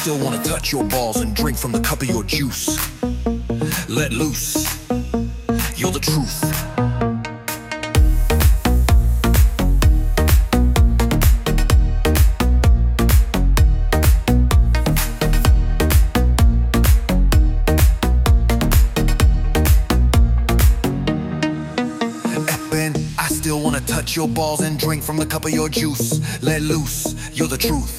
still wanna touch your balls and drink from the cup of your juice. Let loose, you're the truth. I still wanna touch your balls and drink from the cup of your juice. Let loose, you're the truth.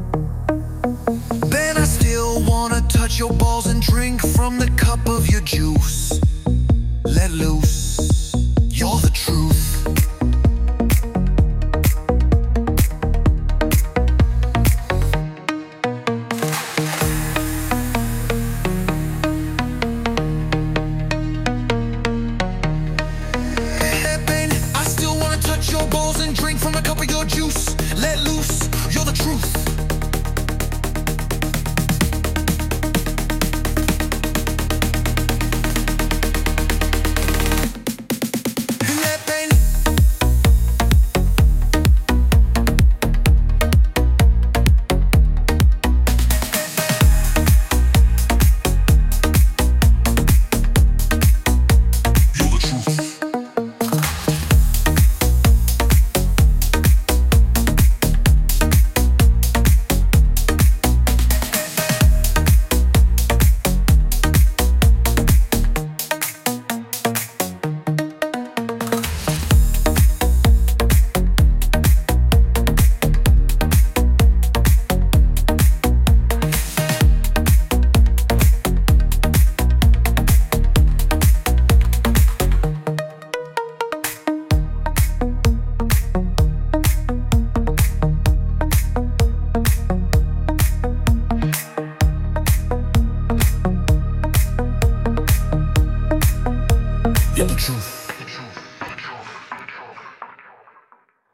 Touch your balls and drink from the cup of your juice.